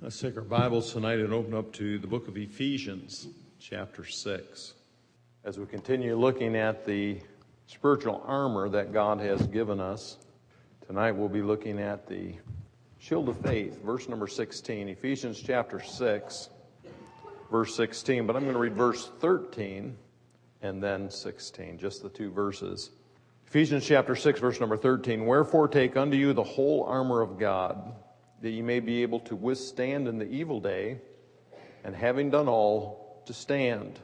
Let's take our Bibles tonight and open up to the book of Ephesians, chapter 6. As we continue looking at the spiritual armor that God has given us, tonight we'll be looking at the shield of faith, verse number 16. Ephesians chapter 6, verse 16. But I'm going to read verse 13 and then 16, just the two verses. Ephesians chapter 6, verse number 13. Wherefore take unto you the whole armor of God, that ye may be able to withstand in the evil day, and having done all, to stand.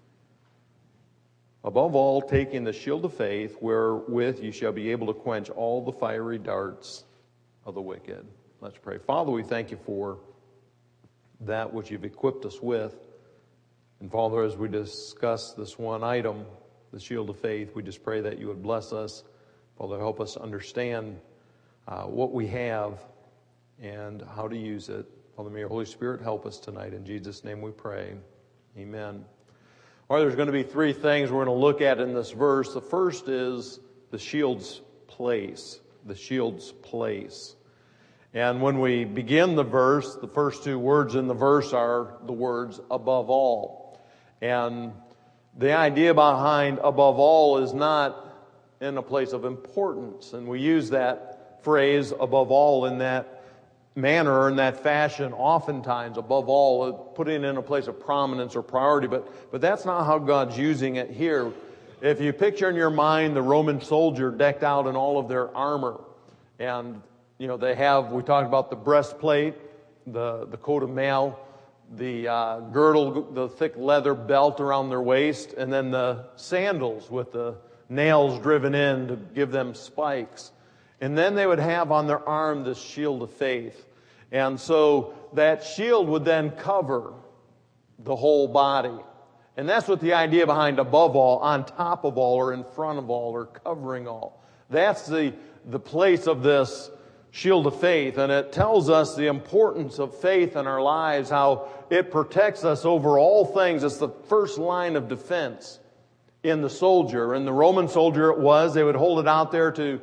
Above all, taking the shield of faith, wherewith ye shall be able to quench all the fiery darts of the wicked. Let's pray. Father, we thank you for that which you've equipped us with. And Father, as we discuss this one item, the shield of faith, we just pray that you would bless us. Father, help us understand what we have and how to use it. Father, may your Holy Spirit help us tonight. In Jesus' name we pray. Amen. All right, there's going to be three things we're going to look at in this verse. The first is the shield's place. The shield's place. And when we begin the verse, the first two words in the verse are the words above all. And the idea behind above all is not in a place of importance. And we use that phrase above all in that manner or in that fashion oftentimes, above all, putting it in a place of prominence or priority. But that's not how God's using it here. If you picture in your mind the Roman soldier decked out in all of their armor, and they have, we talked about the breastplate, the coat of mail, the girdle, the thick leather belt around their waist, and then the sandals with the nails driven in to give them spikes. And then they would have on their arm this shield of faith. And so that shield would then cover the whole body. And that's what the idea behind above all, on top of all, or in front of all, or covering all. That's the place of this shield of faith. And it tells us the importance of faith in our lives, how it protects us over all things. It's the first line of defense in the soldier. In the Roman soldier it was, they would hold it out there to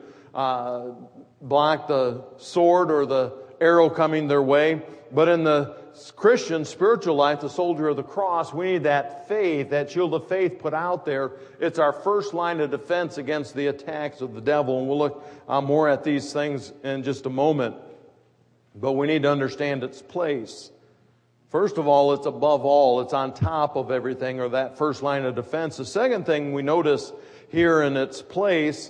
block the sword or the arrow coming their way. But in the Christian spiritual life, the soldier of the cross, we need that faith, that shield of faith put out there. It's our first line of defense against the attacks of the devil. And we'll look more at these things in just a moment. But we need to understand its place. First of all, it's above all. It's on top of everything, or that first line of defense. The second thing we notice here in its place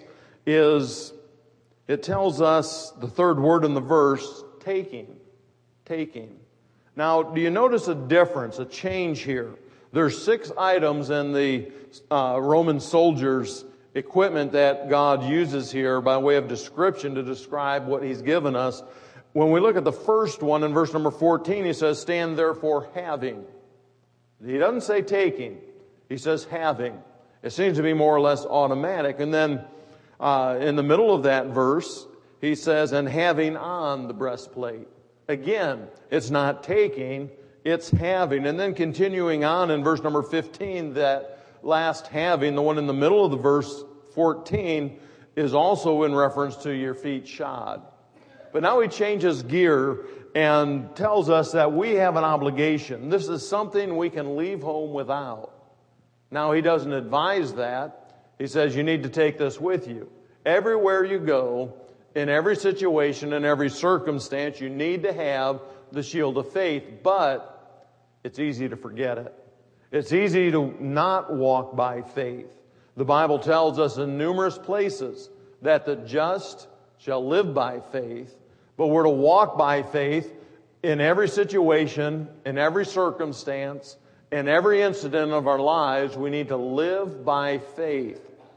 is it tells us, the third word in the verse, taking. Taking. Now, do you notice a difference, a change here? There's 6 items in the Roman soldiers' equipment that God uses here by way of description to describe what He's given us. When we look at the first one in verse number 14, He says, stand therefore having. He doesn't say taking. He says having. It seems to be more or less automatic. And then in the middle of that verse, he says, and having on the breastplate. Again, it's not taking, it's having. And then continuing on in verse number 15, that last having, the one in the middle of the verse 14, is also in reference to your feet shod. But now he changes gear and tells us that we have an obligation. This is something we can leave home without. Now, he doesn't advise that. He says you need to take this with you. Everywhere you go, in every situation, in every circumstance, you need to have the shield of faith, but it's easy to forget it. It's easy to not walk by faith. The Bible tells us in numerous places that the just shall live by faith, but we're to walk by faith in every situation, in every circumstance, in every incident of our lives. We need to live by faith.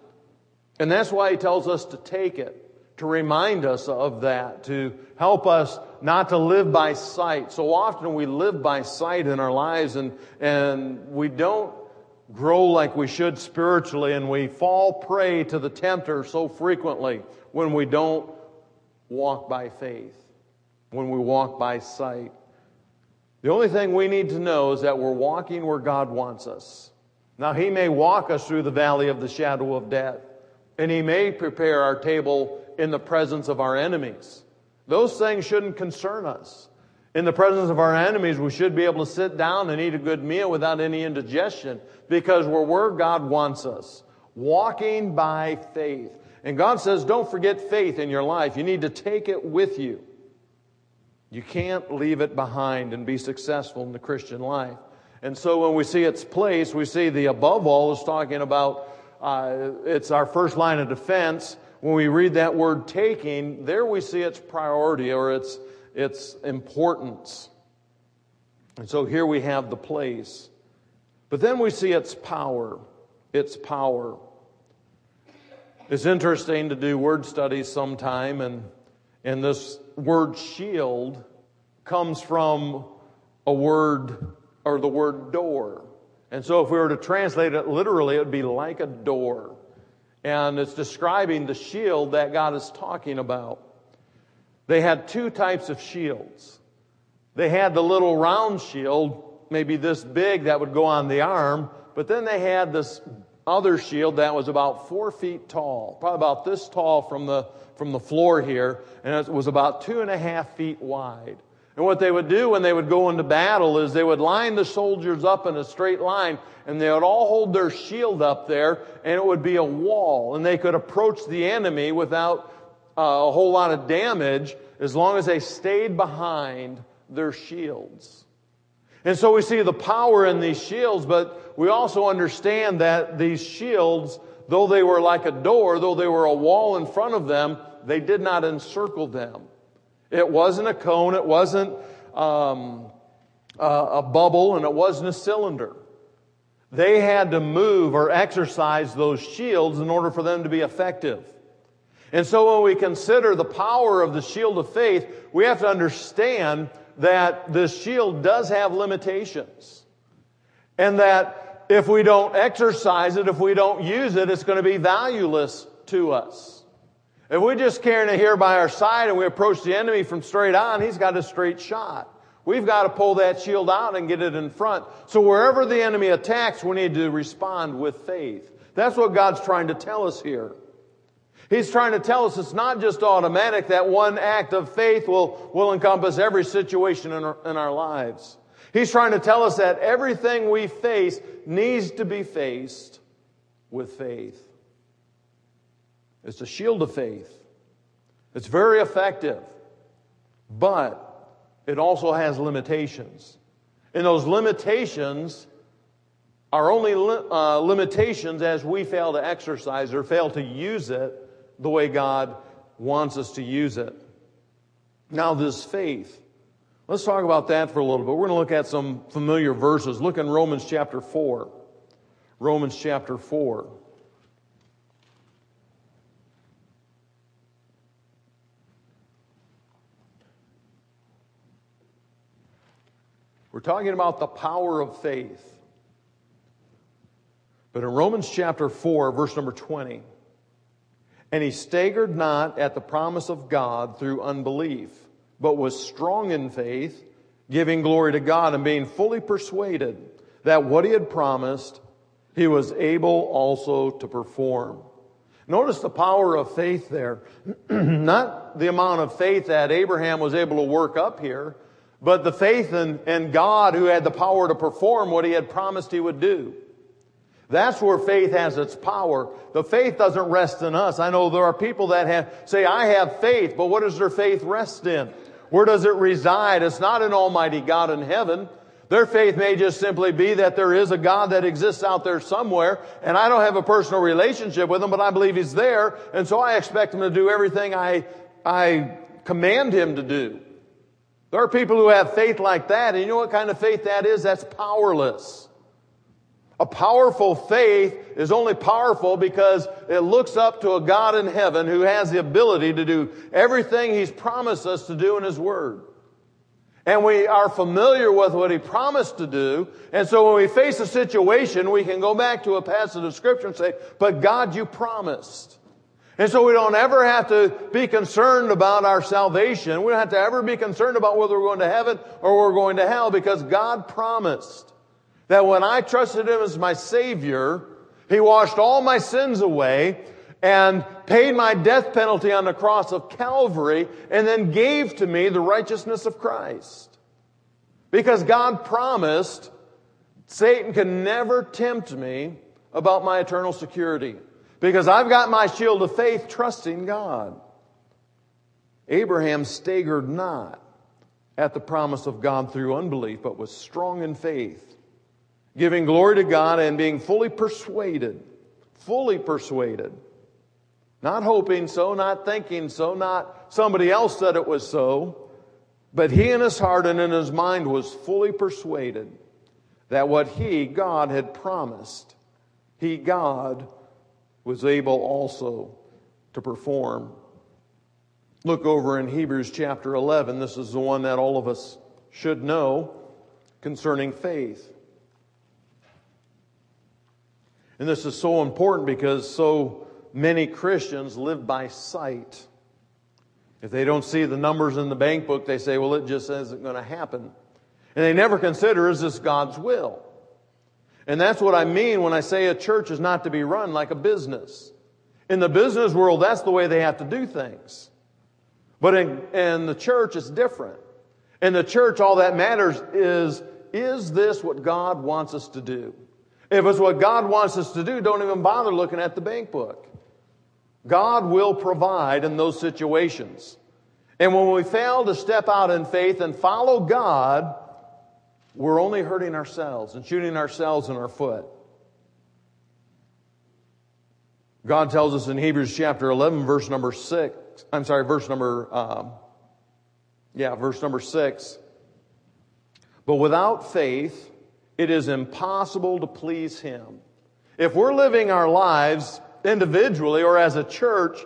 And that's why he tells us to take it, to remind us of that, to help us not to live by sight. So often we live by sight in our lives, and we don't grow like we should spiritually, and we fall prey to the tempter so frequently when we don't walk by faith, when we walk by sight. The only thing we need to know is that we're walking where God wants us. Now, He may walk us through the valley of the shadow of death, and He may prepare our table in the presence of our enemies. Those things shouldn't concern us. In the presence of our enemies, we should be able to sit down and eat a good meal without any indigestion because we're where God wants us, walking by faith. And God says, don't forget faith in your life. You need to take it with you. You can't leave it behind and be successful in the Christian life. And so when we see its place, we see the above all is talking about, it's our first line of defense. When we read that word taking, there we see its priority or its importance. And so here we have the place. But then we see its power. Its power. It's interesting to do word studies sometime, and this word shield comes from a word, or the word door. And so if we were to translate it literally, it would be like a door. And it's describing the shield that God is talking about. They had two types of shields. They had the little round shield, maybe this big, that would go on the arm. But then they had this other shield that was about 4 feet tall, probably about this tall from the floor here, and it was about 2.5 feet wide. And what they would do when they would go into battle is they would line the soldiers up in a straight line, and they would all hold their shield up there, and it would be a wall, and they could approach the enemy without a whole lot of damage as long as they stayed behind their shields. And so we see the power in these shields, but we also understand that these shields, though they were like a door, though they were a wall in front of them, they did not encircle them. It wasn't a cone, it wasn't a bubble, and it wasn't a cylinder. They had to move or exercise those shields in order for them to be effective. And so when we consider the power of the shield of faith, we have to understand that this shield does have limitations. And that if we don't exercise it, if we don't use it, it's going to be valueless to us. If we just carry it here by our side and we approach the enemy from straight on, he's got a straight shot. We've got to pull that shield out and get it in front. So wherever the enemy attacks, we need to respond with faith. That's what God's trying to tell us here. He's trying to tell us it's not just automatic that one act of faith will encompass every situation in our lives. He's trying to tell us that everything we face needs to be faced with faith. It's a shield of faith. It's very effective, but it also has limitations. And those limitations are only limitations as we fail to exercise or fail to use it the way God wants us to use it. Now, this faith. Let's talk about that for a little bit. We're going to look at some familiar verses. Look in Romans chapter 4. Romans chapter 4. We're talking about the power of faith. But in Romans chapter 4, verse number 20, and he staggered not at the promise of God through unbelief, but was strong in faith, giving glory to God and being fully persuaded that what he had promised, he was able also to perform. Notice the power of faith there. Not the amount of faith that Abraham was able to work up here, but the faith in God who had the power to perform what he had promised he would do. That's where faith has its power. The faith doesn't rest in us. I know there are people that say, I have faith, but what does their faith rest in? Where does it reside? It's not an almighty God in heaven. Their faith may just simply be that there is a God that exists out there somewhere, and I don't have a personal relationship with him, but I believe he's there, and so I expect him to do everything I command him to do. There are people who have faith like that, and you know what kind of faith that is? That's powerless. A powerful faith is only powerful because it looks up to a God in heaven who has the ability to do everything he's promised us to do in his word. And we are familiar with what he promised to do. And so when we face a situation, we can go back to a passage of Scripture and say, but God, you promised. And so we don't ever have to be concerned about our salvation. We don't have to ever be concerned about whether we're going to heaven or we're going to hell, because God promised that when I trusted him as my Savior, he washed all my sins away and paid my death penalty on the cross of Calvary and then gave to me the righteousness of Christ. Because God promised Satan can never tempt me about my eternal security. Because I've got my shield of faith trusting God. Abraham staggered not at the promise of God through unbelief, but was strong in faith, giving glory to God and being fully persuaded, not hoping so, not thinking so, not somebody else said it was so, but he in his heart and in his mind was fully persuaded that what God had promised, God was able also to perform. Look over in Hebrews chapter 11. This is the one that all of us should know concerning faith. And this is so important because so many Christians live by sight. If they don't see the numbers in the bank book, they say, well, it just isn't going to happen. And they never consider, is this God's will? And that's what I mean when I say a church is not to be run like a business. In the business world, that's the way they have to do things. But in the church, it's different. In the church, all that matters is this what God wants us to do? If it's what God wants us to do, don't even bother looking at the bank book. God will provide in those situations. And when we fail to step out in faith and follow God, we're only hurting ourselves and shooting ourselves in our foot. God tells us in Hebrews chapter 11, verse number 6. Verse number 6. But without faith, it is impossible to please Him. If we're living our lives individually or as a church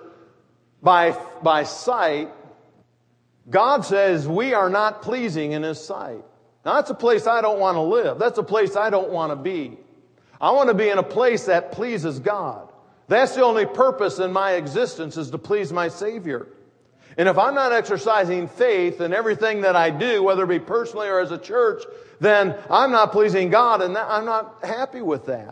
by sight, God says we are not pleasing in His sight. Now that's a place I don't want to live. That's a place I don't want to be. I want to be in a place that pleases God. That's the only purpose in my existence, is to please my Savior. And if I'm not exercising faith in everything that I do, whether it be personally or as a church, then I'm not pleasing God, and I'm not happy with that.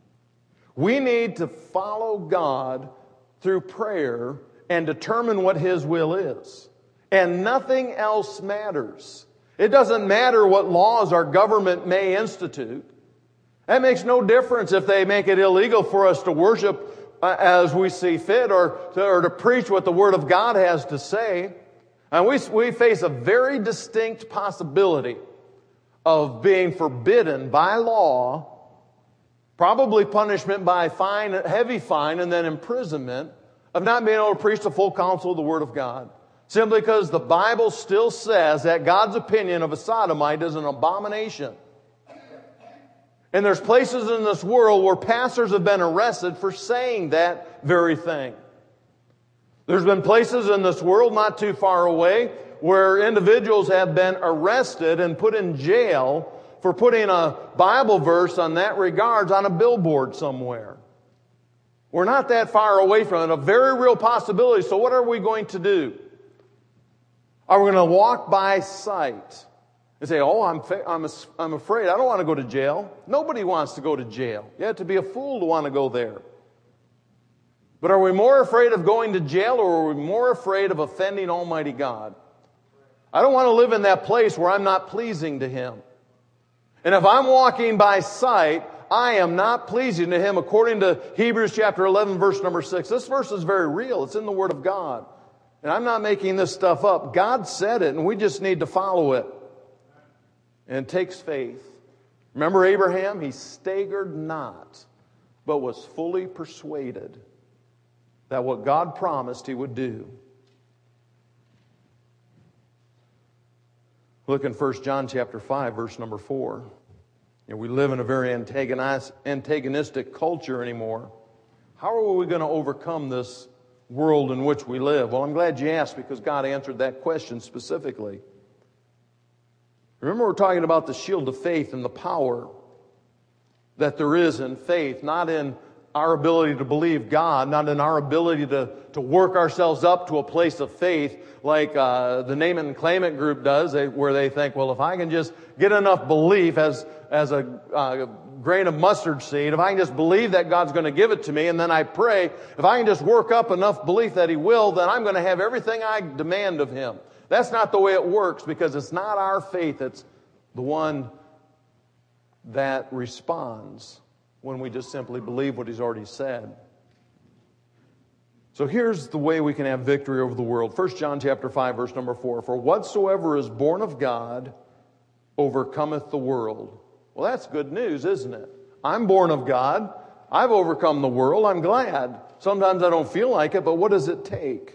We need to follow God through prayer and determine what His will is. And nothing else matters. It doesn't matter what laws our government may institute. That makes no difference if they make it illegal for us to worship as we see fit or to preach what the Word of God has to say. And we face a very distinct possibility of being forbidden by law, probably punishment by fine, heavy fine, and then imprisonment, of not being able to preach the full counsel of the Word of God. Simply because the Bible still says that God's opinion of a sodomite is an abomination. And there's places in this world where pastors have been arrested for saying that very thing. There's been places in this world not too far away where individuals have been arrested and put in jail for putting a Bible verse on that regards on a billboard somewhere. We're not that far away from it, a very real possibility. So what are we going to do? Are we going to walk by sight and say, oh, I'm afraid. I don't want to go to jail. Nobody wants to go to jail. You have to be a fool to want to go there. But are we more afraid of going to jail, or are we more afraid of offending Almighty God? I don't want to live in that place where I'm not pleasing to Him. And if I'm walking by sight, I am not pleasing to Him according to Hebrews chapter 11, verse number 6. This verse is very real. It's in the Word of God. And I'm not making this stuff up. God said it, and we just need to follow it. And it takes faith. Remember Abraham? He staggered not, but was fully persuaded that what God promised He would do. Look in 1 John chapter 5, verse number 4. We live in a very antagonistic culture anymore. How are we going to overcome this world in which we live? Well, I'm glad you asked, because God answered that question specifically. Remember, we're talking about the shield of faith and the power that there is in faith, not in our ability to believe God, not in our ability to work ourselves up to a place of faith like the Name It and Claim It group does, where they think, well, if I can just get enough belief as a grain of mustard seed, if I can just believe that God's going to give it to me, and then I pray, if I can just work up enough belief that He will, then I'm going to have everything I demand of Him. That's not the way it works, because it's not our faith that's the one that responds when we just simply believe what He's already said. So here's the way we can have victory over the world. 1 John chapter 5, verse number 4. For whatsoever is born of God overcometh the world. Well, that's good news, isn't it? I'm born of God. I've overcome the world. I'm glad. Sometimes I don't feel like it, but what does it take?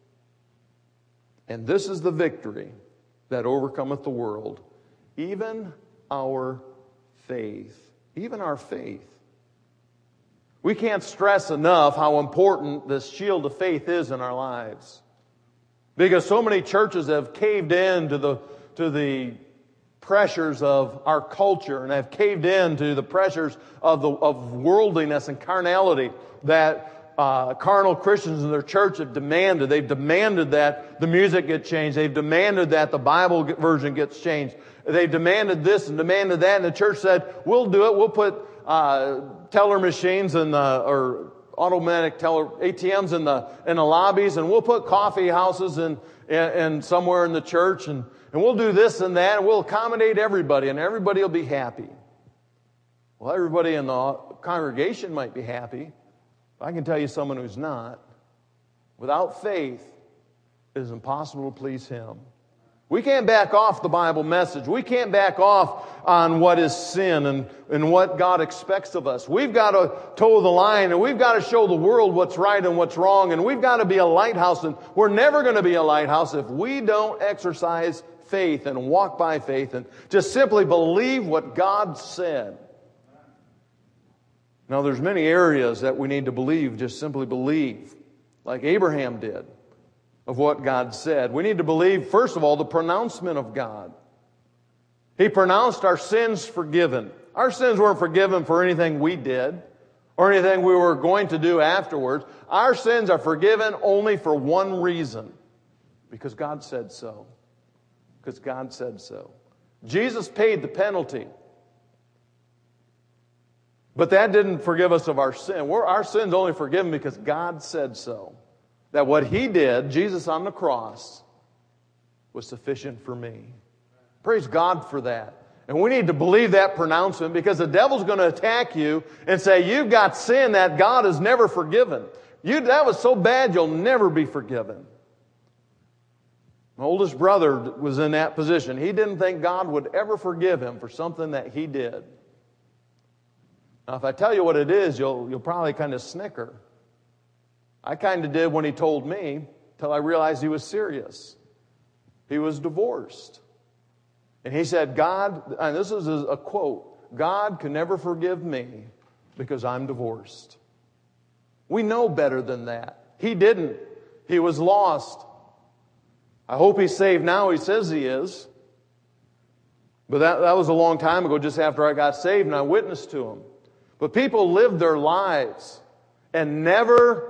And this is the victory that overcometh the world, even our faith. Even our faith. We can't stress enough how important this shield of faith is in our lives. Because so many churches have caved in to the pressures of our culture and have caved in to the pressures of worldliness and carnality that carnal Christians in their church have demanded. They've demanded that the music get changed. They've demanded that the Bible version gets changed. They demanded this and demanded that, and the church said, we'll do it. We'll put teller machines or automatic teller ATMs in the lobbies, and we'll put coffee houses in somewhere in the church, and we'll do this and that, and we'll accommodate everybody, and everybody will be happy. Well, everybody in the congregation might be happy, but I can tell you someone who's not. Without faith, it is impossible to please Him. We can't back off the Bible message. We can't back off on what is sin and what God expects of us. We've got to toe the line, and we've got to show the world what's right and what's wrong, and we've got to be a lighthouse, and we're never going to be a lighthouse if we don't exercise faith and walk by faith and just simply believe what God said. Now, there's many areas that we need to believe, just simply believe, like Abraham did, of what God said. We need to believe, first of all, the pronouncement of God. He pronounced our sins forgiven. Our sins weren't forgiven for anything we did or anything we were going to do afterwards. Our sins are forgiven only for one reason. Because God said so. Because God said so. Jesus paid the penalty. But that didn't forgive us of our sin. Our sin's only forgiven because God said so. That what He did, Jesus on the cross, was sufficient for me. Praise God for that. And we need to believe that pronouncement, because the devil's going to attack you and say, you've got sin that God has never forgiven. That was so bad you'll never be forgiven. My oldest brother was in that position. He didn't think God would ever forgive him for something that he did. Now, if I tell you what it is, you'll probably kind of snicker. I kind of did when he told me, till I realized he was serious. He was divorced. And he said, God, and this is a quote, God can never forgive me because I'm divorced. We know better than that. He didn't. He was lost. I hope he's saved now. He says he is. But that was a long time ago, just after I got saved, and I witnessed to him. But people live their lives and never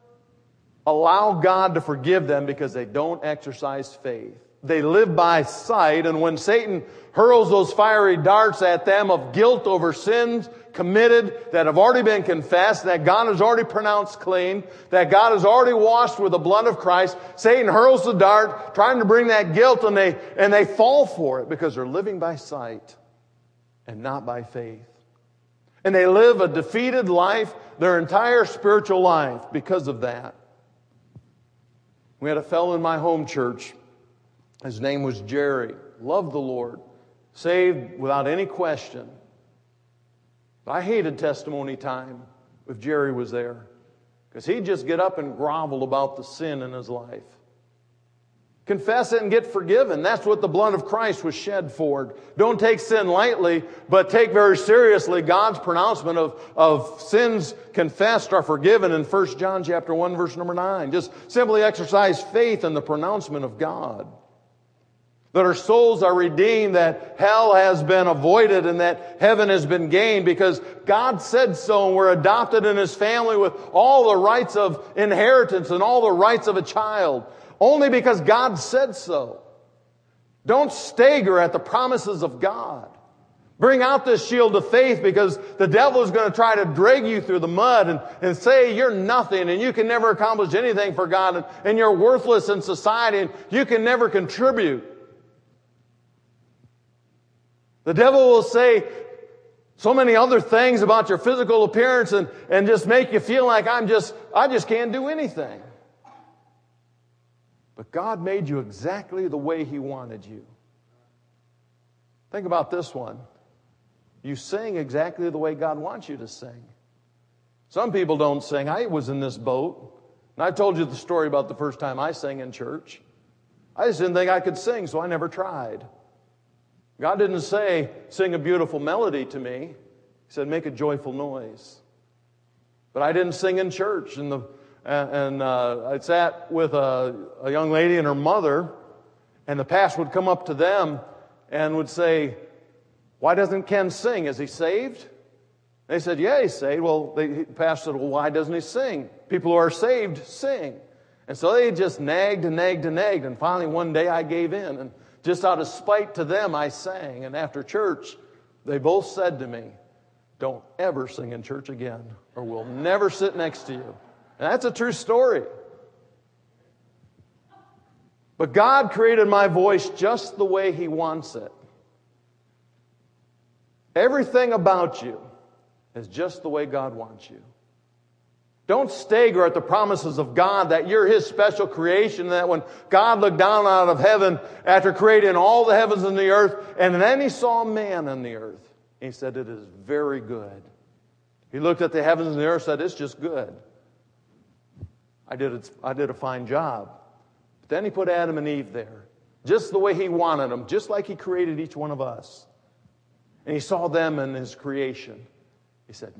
allow God to forgive them because they don't exercise faith. They live by sight, and when Satan hurls those fiery darts at them of guilt over sins committed that have already been confessed, that God has already pronounced clean, that God has already washed with the blood of Christ, Satan hurls the dart trying to bring that guilt, and they fall for it because they're living by sight and not by faith. And they live a defeated life their entire spiritual life because of that. We had a fellow in my home church. His name was Jerry. Loved the Lord. Saved without any question. But I hated testimony time if Jerry was there, because he'd just get up and grovel about the sin in his life. Confess it and get forgiven. That's what the blood of Christ was shed for. Don't take sin lightly, but take very seriously God's pronouncement of sins confessed are forgiven in 1 John chapter 1, verse number 9. Just simply exercise faith in the pronouncement of God. That our souls are redeemed, that hell has been avoided, and that heaven has been gained because God said so, and we're adopted in His family with all the rights of inheritance and all the rights of a child. Only because God said so. Don't stagger at the promises of God. Bring out this shield of faith, because the devil is going to try to drag you through the mud and say you're nothing and you can never accomplish anything for God and you're worthless in society and you can never contribute. The devil will say so many other things about your physical appearance and just make you feel like I just can't do anything. But God made you exactly the way He wanted you. Think about this one. You sing exactly the way God wants you to sing. Some people don't sing. I was in this boat, and I told you the story about the first time I sang in church. I just didn't think I could sing, so I never tried. God didn't say, sing a beautiful melody to me. He said, make a joyful noise. But I didn't sing in church. And I sat with a young lady and her mother, and the pastor would come up to them and would say, why doesn't Ken sing? Is he saved? They said, yeah, he's saved. Well, the pastor said, well, why doesn't he sing? People who are saved sing. And so they just nagged and nagged and nagged. And finally one day I gave in. And just out of spite to them, I sang. And after church, they both said to me, don't ever sing in church again, or we'll never sit next to you. And that's a true story. But God created my voice just the way He wants it. Everything about you is just the way God wants you. Don't stagger at the promises of God that you're His special creation, that when God looked down out of heaven after creating all the heavens and the earth, and then He saw man on the earth, He said, it is very good. He looked at the heavens and the earth and said, it's just good. I did a fine job. But then He put Adam and Eve there, just the way He wanted them, just like He created each one of us. And He saw them in His creation. He said,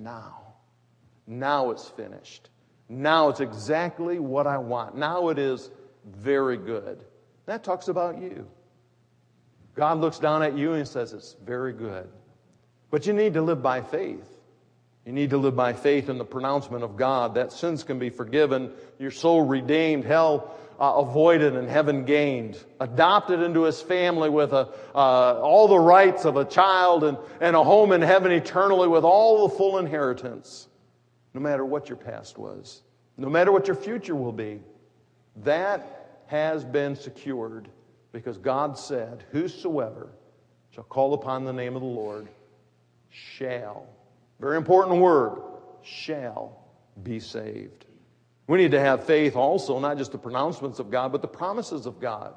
now it's finished. Now it's exactly what I want. Now it is very good. That talks about you. God looks down at you and says, it's very good. But you need to live by faith. You need to live by faith in the pronouncement of God that sins can be forgiven, your soul redeemed, hell avoided, and heaven gained. Adopted into His family with all the rights of a child and a home in heaven eternally with all the full inheritance. No matter what your past was, no matter what your future will be, that has been secured because God said, whosoever shall call upon the name of the Lord shall, very important word, shall be saved. We need to have faith also, not just the pronouncements of God, but the promises of God.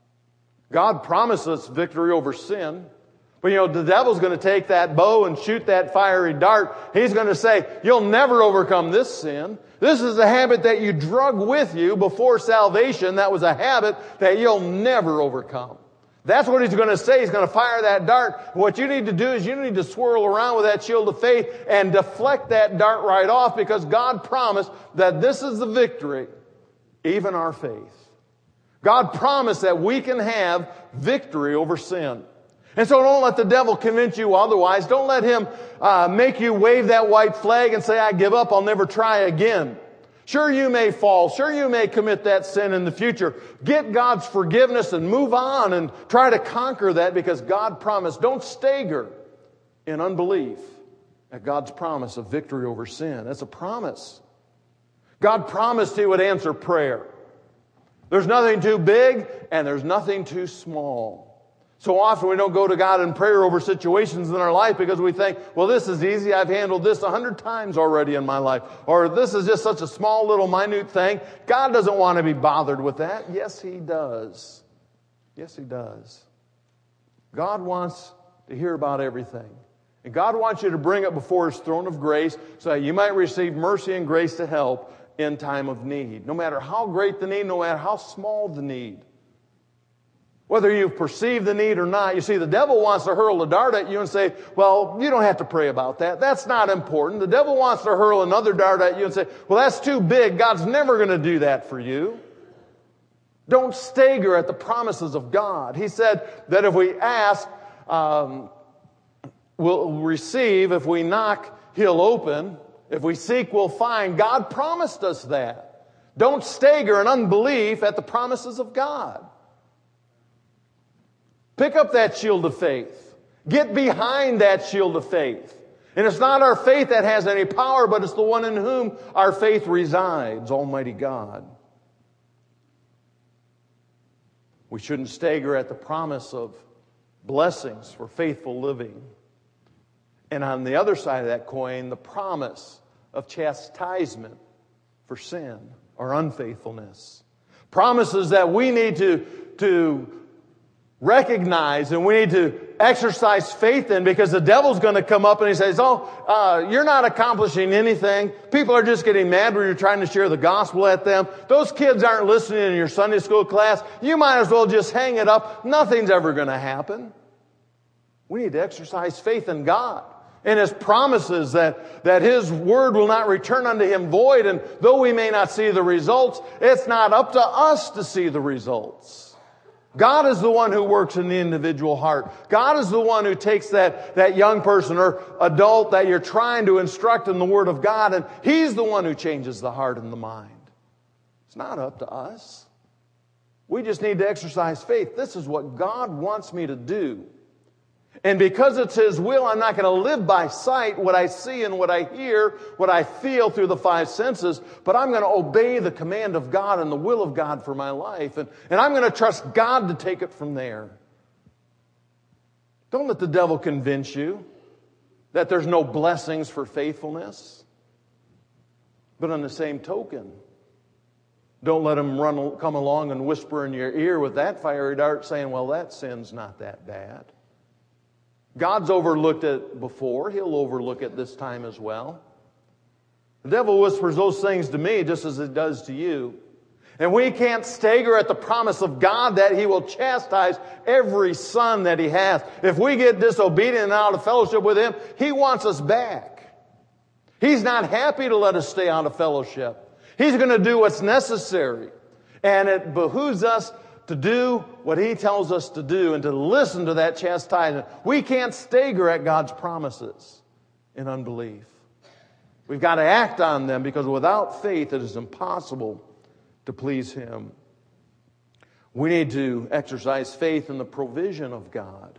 God promises victory over sin. But the devil's going to take that bow and shoot that fiery dart. He's going to say, you'll never overcome this sin. This is a habit that you drug with you before salvation. That was a habit that you'll never overcome. That's what he's going to say. He's going to fire that dart. What you need to do is you need to swirl around with that shield of faith and deflect that dart right off, because God promised that this is the victory, even our faith. God promised that we can have victory over sin. And so don't let the devil convince you otherwise. Don't let him make you wave that white flag and say, I give up, I'll never try again. Sure, you may fall. Sure, you may commit that sin in the future. Get God's forgiveness and move on and try to conquer that, because God promised. Don't stagger in unbelief at God's promise of victory over sin. That's a promise. God promised He would answer prayer. There's nothing too big and there's nothing too small. So often we don't go to God in prayer over situations in our life because we think, well, this is easy. I've handled this 100 times already in my life. Or this is just such a small little minute thing. God doesn't want to be bothered with that. Yes, He does. Yes, He does. God wants to hear about everything. And God wants you to bring it before His throne of grace so that you might receive mercy and grace to help in time of need. No matter how great the need, no matter how small the need. Whether you perceive the need or not, you see, the devil wants to hurl a dart at you and say, well, you don't have to pray about that. That's not important. The devil wants to hurl another dart at you and say, well, that's too big. God's never going to do that for you. Don't stagger at the promises of God. He said that if we ask, we'll receive. If we knock, He'll open. If we seek, we'll find. God promised us that. Don't stagger in unbelief at the promises of God. Pick up that shield of faith. Get behind that shield of faith. And it's not our faith that has any power, but it's the one in whom our faith resides, Almighty God. We shouldn't stagger at the promise of blessings for faithful living. And on the other side of that coin, the promise of chastisement for sin or unfaithfulness. Promises that we need to recognize and we need to exercise faith in, because the devil's going to come up and he says, you're not accomplishing anything. People are just getting mad when you're trying to share the gospel at them. Those kids aren't listening in your Sunday school class. You might as well just hang it up. Nothing's ever going to happen. We need to exercise faith in God and His promises that His word will not return unto Him void. And though we may not see the results, it's not up to us to see the results. God is the one who works in the individual heart. God is the one who takes that young person or adult that you're trying to instruct in the Word of God, and He's the one who changes the heart and the mind. It's not up to us. We just need to exercise faith. This is what God wants me to do. And because it's His will, I'm not going to live by sight, what I see and what I hear, what I feel through the five senses, but I'm going to obey the command of God and the will of God for my life. And I'm going to trust God to take it from there. Don't let the devil convince you that there's no blessings for faithfulness. But on the same token, don't let him come along and whisper in your ear with that fiery dart saying, well, that sin's not that bad. God's overlooked it before. He'll overlook it this time as well. The devil whispers those things to me just as it does to you. And we can't stagger at the promise of God that He will chastise every son that He has. If we get disobedient and out of fellowship with Him, He wants us back. He's not happy to let us stay out of fellowship. He's going to do what's necessary. And it behooves us to do what He tells us to do and to listen to that chastisement. We can't stagger at God's promises in unbelief. We've got to act on them, because without faith it is impossible to please Him. We need to exercise faith in the provision of God.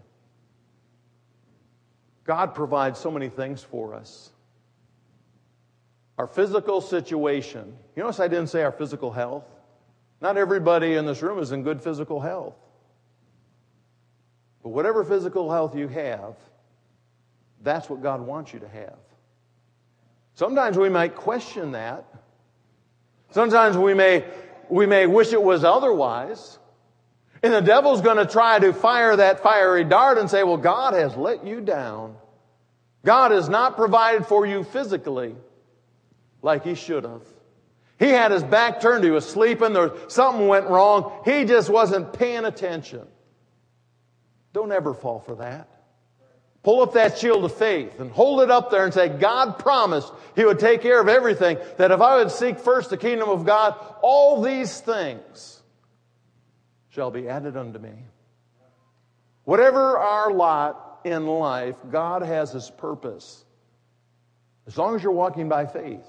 God provides so many things for us. Our physical situation. You notice I didn't say our physical health. Not everybody in this room is in good physical health. But whatever physical health you have, that's what God wants you to have. Sometimes we might question that. Sometimes we may wish it was otherwise. And the devil's going to try to fire that fiery dart and say, well, God has let you down. God has not provided for you physically like He should have. He had His back turned. He was sleeping. Something went wrong. He just wasn't paying attention. Don't ever fall for that. Pull up that shield of faith and hold it up there and say, God promised He would take care of everything. That if I would seek first the kingdom of God, all these things shall be added unto me. Whatever our lot in life, God has His purpose. As long as you're walking by faith.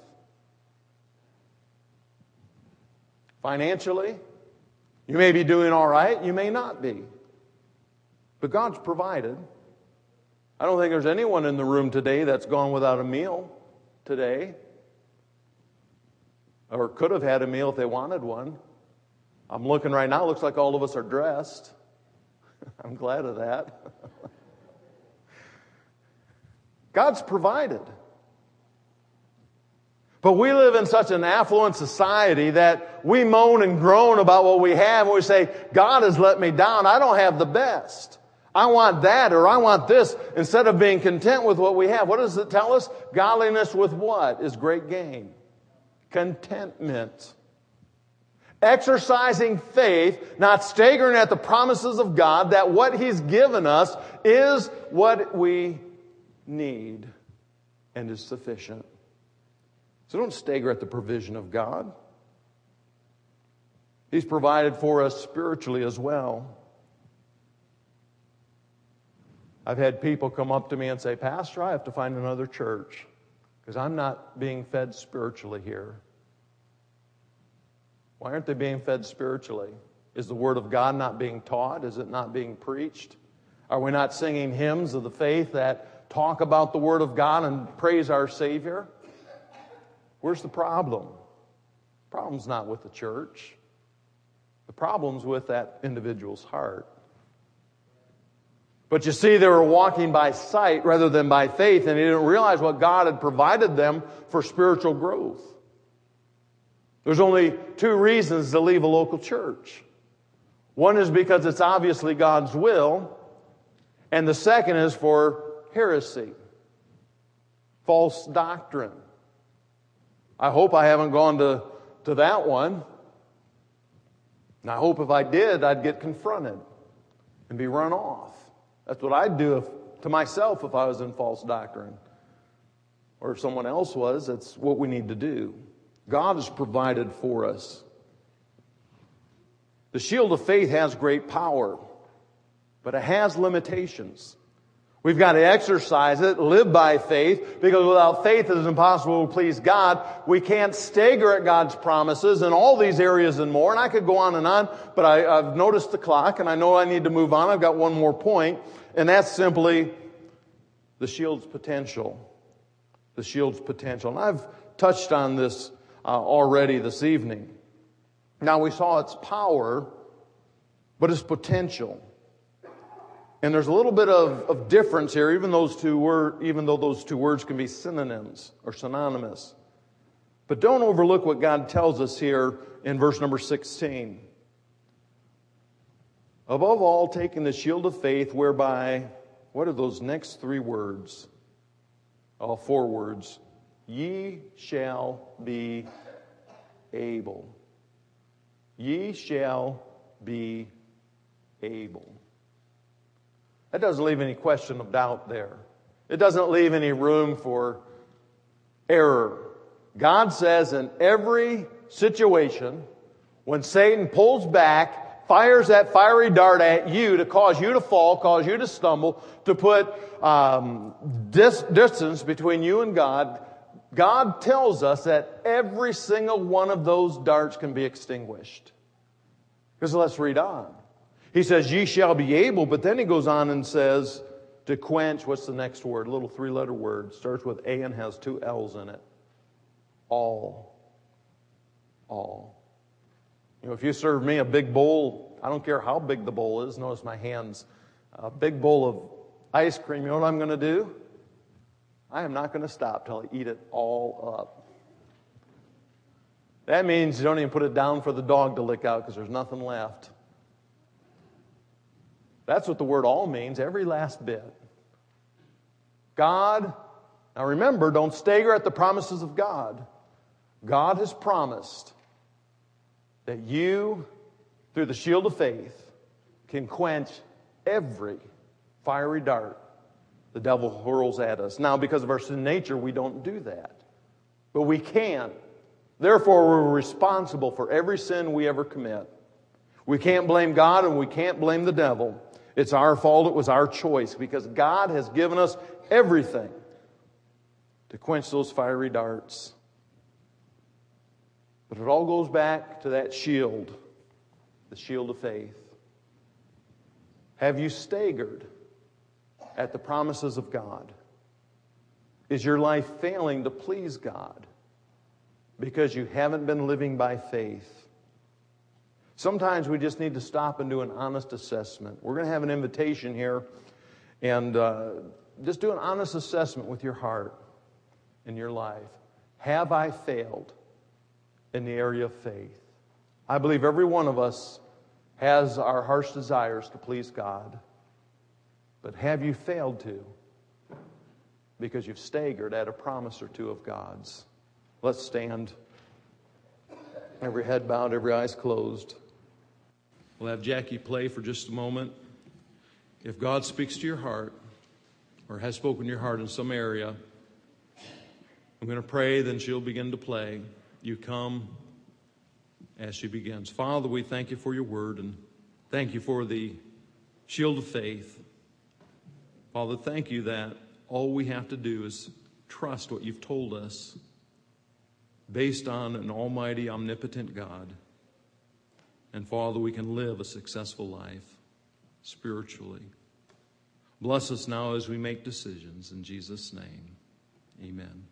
Financially, you may be doing all right, you may not be. But God's provided. I don't think there's anyone in the room today that's gone without a meal today. Or could have had a meal if they wanted one. I'm looking right now, it looks like all of us are dressed. I'm glad of that. God's provided. But we live in such an affluent society that we moan and groan about what we have, and we say, God has let me down. I don't have the best. I want that, or I want this, instead of being content with what we have. What does it tell us? Godliness with what is great gain? Contentment. Exercising faith, not staggering at the promises of God, that what He's given us is what we need and is sufficient. So don't stagger at the provision of God. He's provided for us spiritually as well. I've had people come up to me and say, Pastor, I have to find another church because I'm not being fed spiritually here. Why aren't they being fed spiritually? Is the Word of God not being taught? Is it not being preached? Are we not singing hymns of the faith that talk about the Word of God and praise our Savior? Where's the problem? The problem's not with the church. The problem's with that individual's heart. But you see, they were walking by sight rather than by faith, and they didn't realize what God had provided them for spiritual growth. There's only two reasons to leave a local church. One is because it's obviously God's will, and the second is for heresy, false doctrine. I hope I haven't gone to that one. And I hope if I did, I'd get confronted and be run off. That's what I'd do to myself if I was in false doctrine. Or if someone else was, that's what we need to do. God has provided for us. The shield of faith has great power, but it has limitations. We've got to exercise it, live by faith, because without faith it is impossible to please God. We can't stagger at God's promises in all these areas and more. And I could go on, but I've noticed the clock, and I know I need to move on. I've got one more point, and that's simply the shield's potential. The shield's potential. And I've touched on this already this evening. Now, we saw its power, but its potential. And there's a little bit of difference here, even though those two words can be synonyms or synonymous. But don't overlook what God tells us here in verse number 16. Above all, taking the shield of faith, whereby, what are those next three words? Oh, four words. Ye shall be able. Ye shall be able. That doesn't leave any question of doubt there. It doesn't leave any room for error. God says in every situation, when Satan pulls back, fires that fiery dart at you to cause you to fall, cause you to stumble, to put distance between you and God, God tells us that every single one of those darts can be extinguished. Because let's read on. He says, ye shall be able, but then he goes on and says, to quench, what's the next word? A little three-letter word. Starts with A and has two L's in it. All. All. You know, if you serve me a big bowl, I don't care how big the bowl is, notice my hands, a big bowl of ice cream, you know what I'm going to do? I am not going to stop till I eat it all up. That means you don't even put it down for the dog to lick out because there's nothing left. That's what the word all means, every last bit. God, now remember, don't stagger at the promises of God. God has promised that you, through the shield of faith, can quench every fiery dart the devil hurls at us. Now, because of our sin nature, we don't do that. But we can. Therefore, we're responsible for every sin we ever commit. We can't blame God and we can't blame the devil. It's our fault. It was our choice because God has given us everything to quench those fiery darts. But it all goes back to that shield, the shield of faith. Have you staggered at the promises of God? Is your life failing to please God because you haven't been living by faith? Sometimes we just need to stop and do an honest assessment. We're going to have an invitation here, and just do an honest assessment with your heart and your life. Have I failed in the area of faith? I believe every one of us has our heart's desires to please God. But have you failed to? Because you've staggered at a promise or two of God's. Let's stand. Every head bowed, every eyes closed. We'll have Jackie play for just a moment. If God speaks to your heart or has spoken to your heart in some area, I'm going to pray, then she'll begin to play. You come as she begins. Father, we thank you for your word and thank you for the shield of faith. Father, thank you that all we have to do is trust what you've told us based on an almighty, omnipotent God. And Father, we can live a successful life spiritually. Bless us now as we make decisions. In Jesus' name, amen.